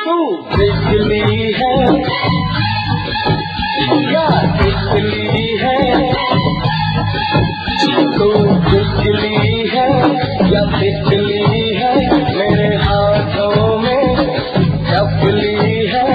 तू बिजली है या बिजली है, तू बिजली है या बिजली है, मेरे हाथों में डबली है।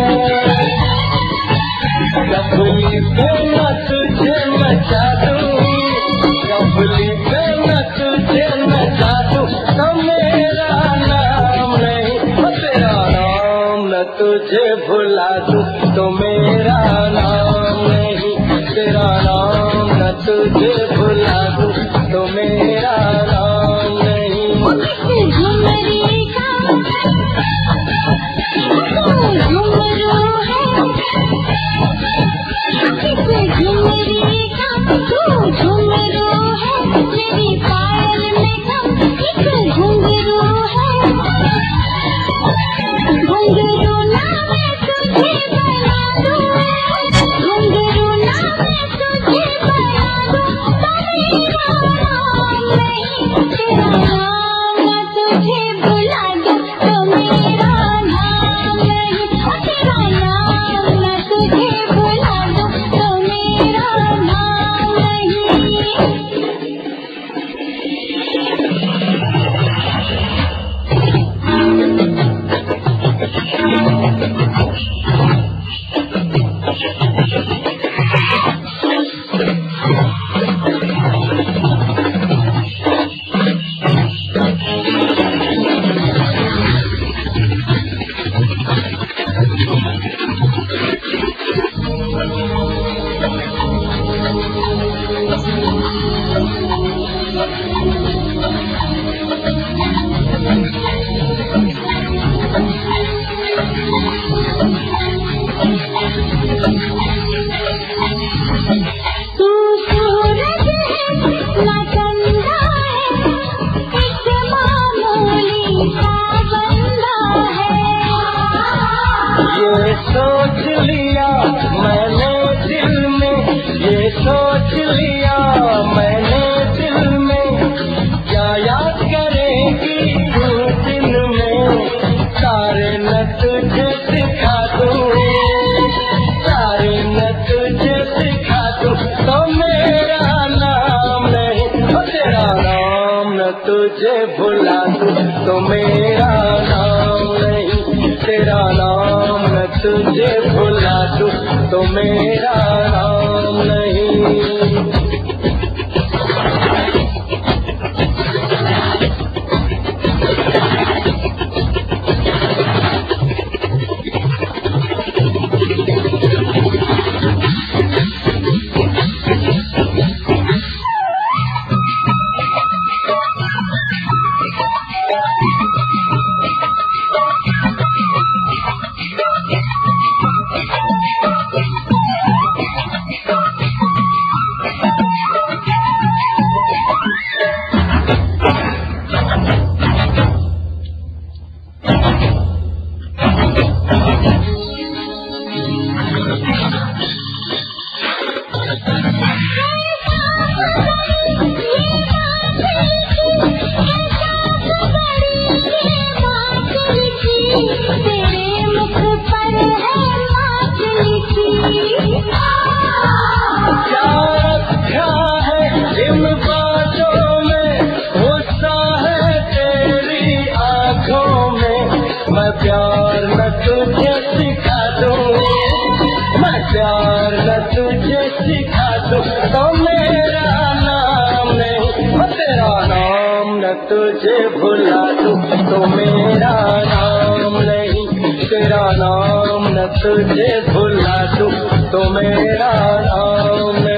डबली पे मैं तुझे नचा दूं, डबली पे मैं तुझे नचा दूं, तो मेरा नाम नहीं, तेरा नाम न तुझे भुला दूं, तो मेरा नाम नहीं, तेरा नाम न तुझे भुला दूं, तो मेरा नाम नहीं। झुमरी का झुमरू है, झुमरी का तू झुमरू है, मेरी पायल में कम एक घुंघरू है। घुंघरू ना मैं तुझे बना दूं, घुंघरू ना मैं तुझे बना दूं, तो मेरा नाम नहीं, तेरा नाम न तुझे भुला दूं, तो मेरा नाम नहीं, तेरा नाम न तुझे भुला दूं, तो मेरा नाम नहीं। तू सूरज है ना चंदा है, एक मामूली सा बंदा है। ये सोच लिया मैंने दिल में, ये सोच लिया मैंने दिल में, क्या याद करेगी तू दिन में, सारे न तुझे दिखा दूं, सारे न तुझे दिखा दूं, तो मेरा नाम नहीं, तेरा नाम न तुझे भुला दूं, तो मेरा नाम नहीं, तेरा नाम न तुझे भुला दूं, तो मेरा नाम नहीं। मैं प्यार न तुझे सिखा दूं, मैं प्यार न तुझे सिखा दूं, तो मेरा नाम नहीं, तेरा नाम न तुझे भुला दूं, तो मेरा नाम नहीं, तेरा नाम न तुझे भुला दूं, तो मेरा नाम नहीं।